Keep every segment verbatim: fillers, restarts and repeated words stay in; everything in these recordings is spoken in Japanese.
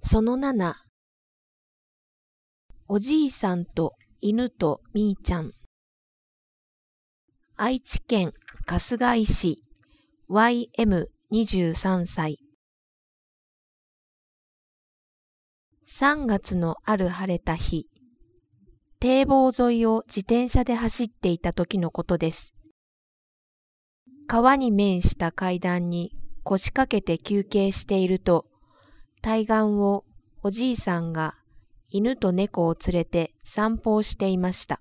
そのなな、おじいさんと犬とみーちゃん。愛知県春日井市 ワイエムにじゅうさん 歳。さんがつのある晴れた日、堤防沿いを自転車で走っていた時のことです。川に面した階段に腰掛けて休憩していると、対岸をおじいさんが犬と猫を連れて散歩をしていました。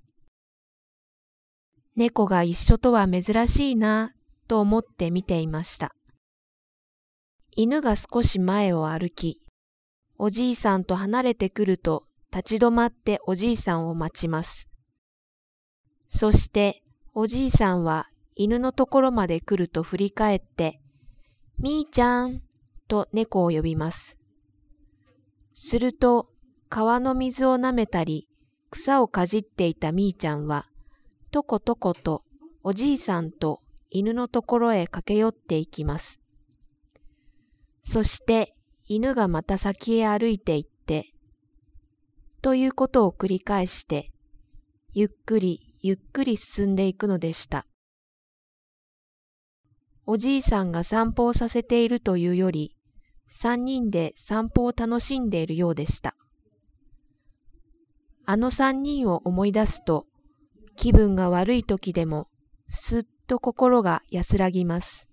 猫が一緒とは珍しいなぁと思って見ていました。犬が少し前を歩き、おじいさんと離れてくると立ち止まっておじいさんを待ちます。そしておじいさんは犬のところまで来ると振り返って、みーちゃんと猫を呼びます。すると川の水を舐めたり草をかじっていたみーちゃんはとことことおじいさんと犬のところへ駆け寄っていきます。そして犬がまた先へ歩いていってということを繰り返してゆっくりゆっくり進んでいくのでした。おじいさんが散歩をさせているというより三人で散歩を楽しんでいるようでした。あの三人を思い出すと気分が悪い時でもすっと心が安らぎます。